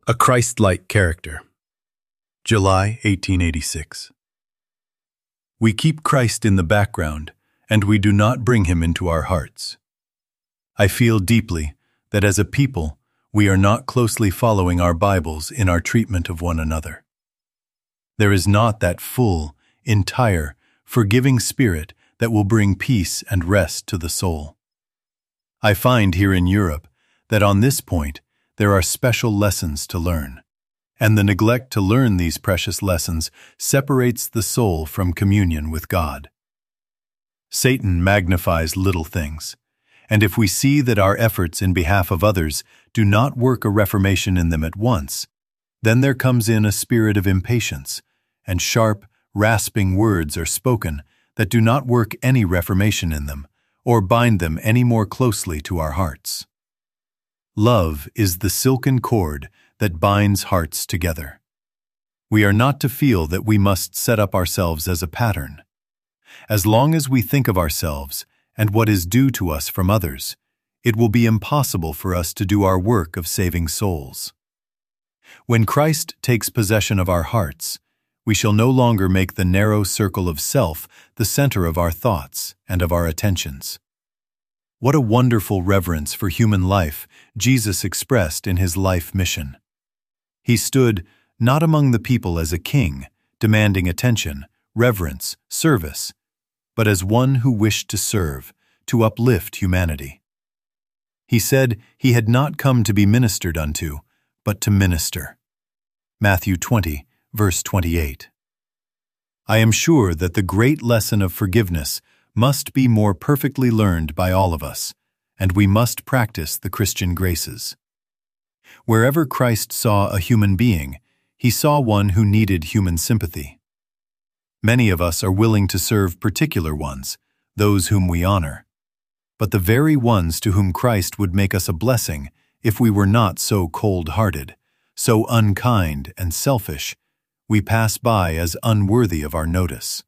A Christ-like Character. July 1886. We keep Christ in the background, and we do not bring him into our hearts. I feel deeply that as a people, we are not closely following our Bibles in our treatment of one another. There is not that full, entire, forgiving spirit that will bring peace and rest to the soul. I find here in Europe that on this point, there are special lessons to learn, and the neglect to learn these precious lessons separates the soul from communion with God. Satan magnifies little things, and if we see that our efforts in behalf of others do not work a reformation in them at once, then there comes in a spirit of impatience, and sharp, rasping words are spoken that do not work any reformation in them, or bind them any more closely to our hearts. Love is the silken cord that binds hearts together. We are not to feel that we must set up ourselves as a pattern. As long as we think of ourselves and what is due to us from others, it will be impossible for us to do our work of saving souls. When Christ takes possession of our hearts, we shall no longer make the narrow circle of self the center of our thoughts and of our attentions. What a wonderful reverence for human life Jesus expressed in his life mission. He stood not among the people as a king, demanding attention, reverence, service, but as one who wished to serve, to uplift humanity. He said he had not come to be ministered unto, but to minister. Matthew 20, verse 28. I am sure that the great lesson of forgiveness must be more perfectly learned by all of us, and we must practice the Christian graces. Wherever Christ saw a human being, he saw one who needed human sympathy. Many of us are willing to serve particular ones, those whom we honor, but the very ones to whom Christ would make us a blessing if we were not so cold-hearted, so unkind and selfish, we pass by as unworthy of our notice.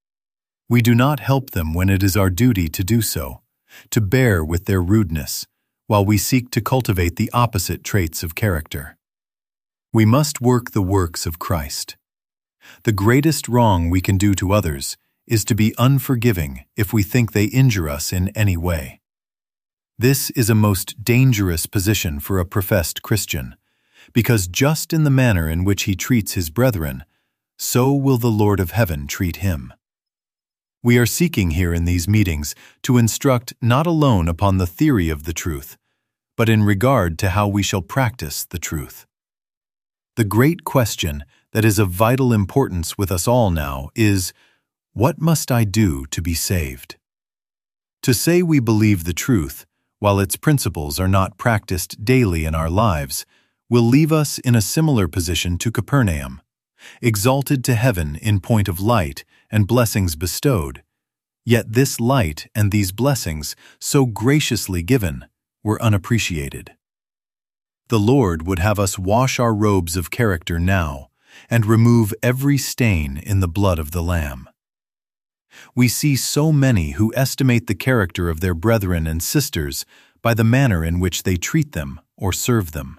We do not help them when it is our duty to do so, to bear with their rudeness, while we seek to cultivate the opposite traits of character. We must work the works of Christ. The greatest wrong we can do to others is to be unforgiving if we think they injure us in any way. This is a most dangerous position for a professed Christian, because just in the manner in which he treats his brethren, so will the Lord of heaven treat him. We are seeking here in these meetings to instruct not alone upon the theory of the truth, but in regard to how we shall practice the truth. The great question that is of vital importance with us all now is, what must I do to be saved? To say we believe the truth, while its principles are not practiced daily in our lives, will leave us in a similar position to Capernaum, exalted to heaven in point of light and blessings bestowed, yet this light and these blessings, so graciously given, were unappreciated. The Lord would have us wash our robes of character now and remove every stain in the blood of the Lamb. We see so many who estimate the character of their brethren and sisters by the manner in which they treat them or serve them.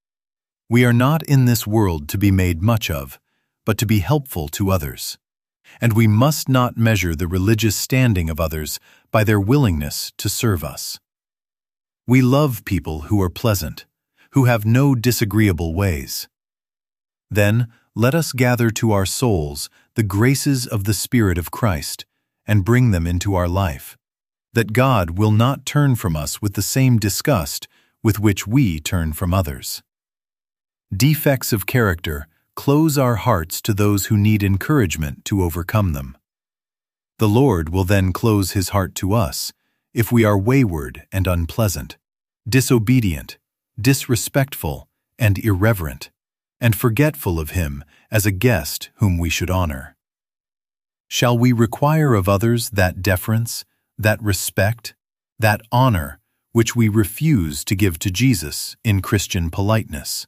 We are not in this world to be made much of, but to be helpful to others. And we must not measure the religious standing of others by their willingness to serve us. We love people who are pleasant, who have no disagreeable ways. Then let us gather to our souls the graces of the Spirit of Christ and bring them into our life, that God will not turn from us with the same disgust with which we turn from others. Defects of character close our hearts to those who need encouragement to overcome them. The Lord will then close his heart to us if we are wayward and unpleasant, disobedient, disrespectful, and irreverent, and forgetful of him as a guest whom we should honor. Shall we require of others that deference, that respect, that honor which we refuse to give to Jesus in Christian politeness?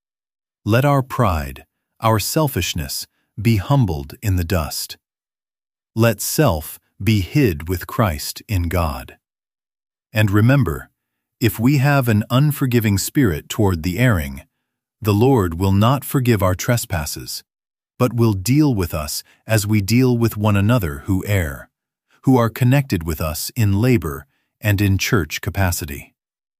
Let our pride, our selfishness, be humbled in the dust. Let self be hid with Christ in God. And remember, if we have an unforgiving spirit toward the erring, The Lord will not forgive our trespasses, but will deal with us as we deal with one another who err, who are connected with us in labor and in church capacity.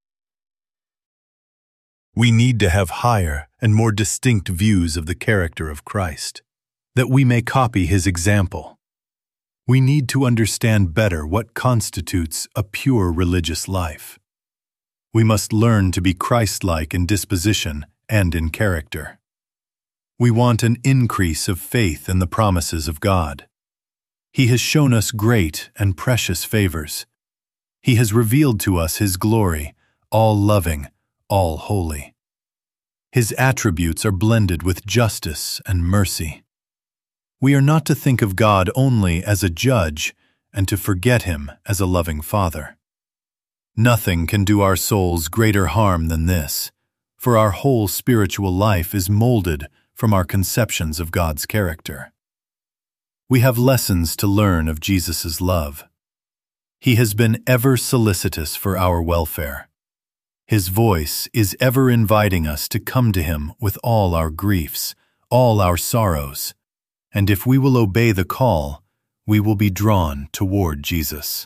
We need to have higher and more distinct views of the character of Christ, that we may copy his example. We need to understand better what constitutes a pure religious life. We must learn to be Christ-like in disposition and in character. We want an increase of faith in the promises of God. He has shown us great and precious favors. He has revealed to us his glory, all loving, all holy. His attributes are blended with justice and mercy. We are not to think of God only as a judge and to forget him as a loving Father. Nothing can do our souls greater harm than this, for our whole spiritual life is molded from our conceptions of God's character. We have lessons to learn of Jesus' love. He has been ever solicitous for our welfare. His voice is ever inviting us to come to him with all our griefs, all our sorrows, and if we will obey the call, we will be drawn toward Jesus.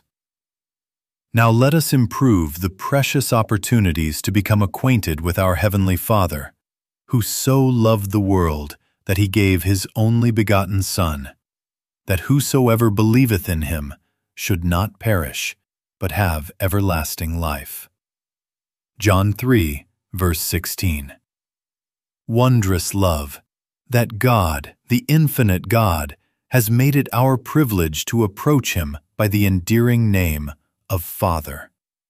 Now let us improve the precious opportunities to become acquainted with our Heavenly Father, who so loved the world that he gave his only begotten Son, that whosoever believeth in him should not perish, but have everlasting life. John 3, verse 16. Wondrous love, that God, the infinite God, has made it our privilege to approach him by the endearing name of Father.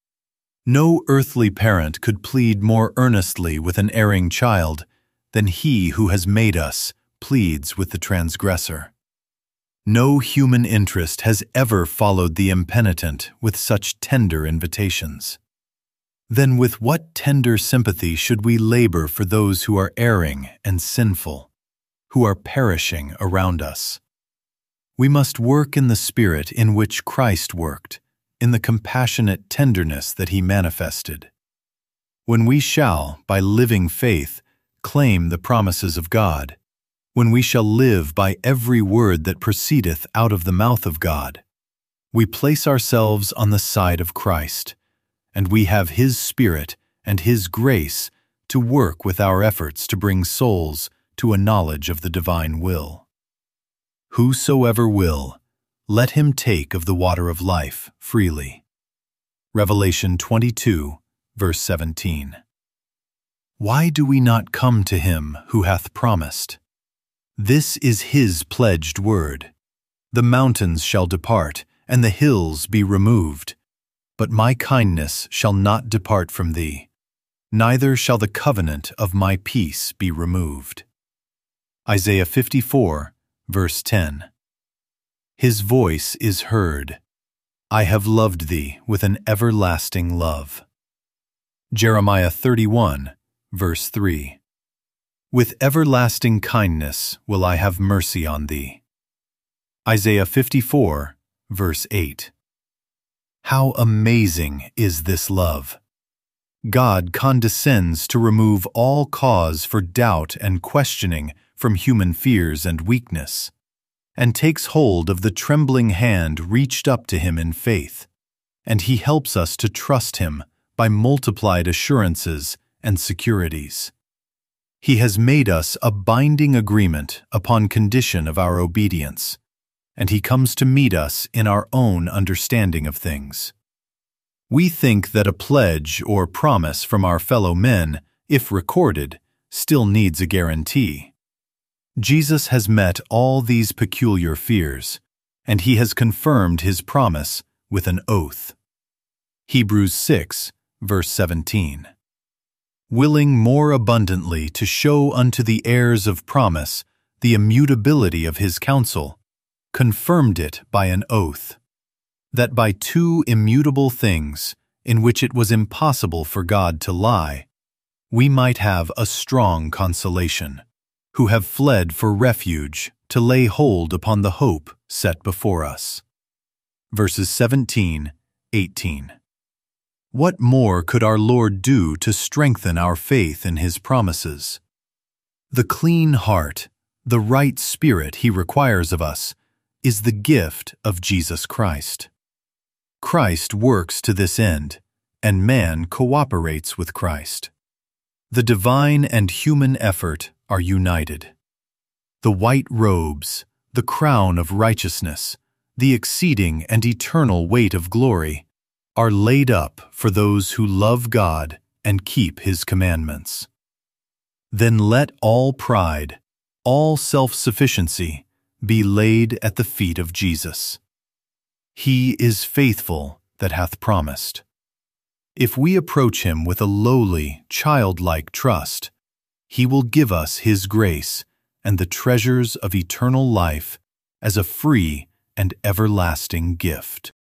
No earthly parent could plead more earnestly with an erring child than he who has made us pleads with the transgressor. No human interest has ever followed the impenitent with such tender invitations. Then with what tender sympathy should we labor for those who are erring and sinful, who are perishing around us? We must work in the spirit in which Christ worked, in the compassionate tenderness that he manifested. When we shall, by living faith, claim the promises of God, when we shall live by every word that proceedeth out of the mouth of God, we place ourselves on the side of Christ, and we have his Spirit and his grace to work with our efforts to bring souls to a knowledge of the divine will. Whosoever will, let him take of the water of life freely. Revelation 22, verse 17. Why do we not come to him who hath promised? This is his pledged word. The mountains shall depart, and the hills be removed. But my kindness shall not depart from thee, neither shall the covenant of my peace be removed. Isaiah 54, verse 10. His voice is heard. I have loved thee with an everlasting love. Jeremiah 31, verse 3. With everlasting kindness will I have mercy on thee. Isaiah 54, verse 8. How amazing is this love! God condescends to remove all cause for doubt and questioning from human fears and weakness, and takes hold of the trembling hand reached up to him in faith, and he helps us to trust him by multiplied assurances and securities. He has made us a binding agreement upon condition of our obedience, and he comes to meet us in our own understanding of things. We think that a pledge or promise from our fellow men, if recorded, still needs a guarantee. Jesus has met all these peculiar fears, and he has confirmed his promise with an oath. Hebrews 6, verse 17. Willing more abundantly to show unto the heirs of promise the immutability of his counsel, confirmed it by an oath, that by two immutable things, in which it was impossible for God to lie, we might have a strong consolation, who have fled for refuge to lay hold upon the hope set before us. Verses 17, 18. What more could our Lord do to strengthen our faith in his promises? The clean heart, the right spirit He requires of us, is the gift of Jesus Christ. Christ works to this end, and man cooperates with Christ. The divine and human effort are united. The white robes, the crown of righteousness, the exceeding and eternal weight of glory, are laid up for those who love God and keep His commandments. Then let all pride, all self-sufficiency, be laid at the feet of Jesus. He is faithful that hath promised. If we approach Him with a lowly, childlike trust, He will give us His grace and the treasures of eternal life as a free and everlasting gift.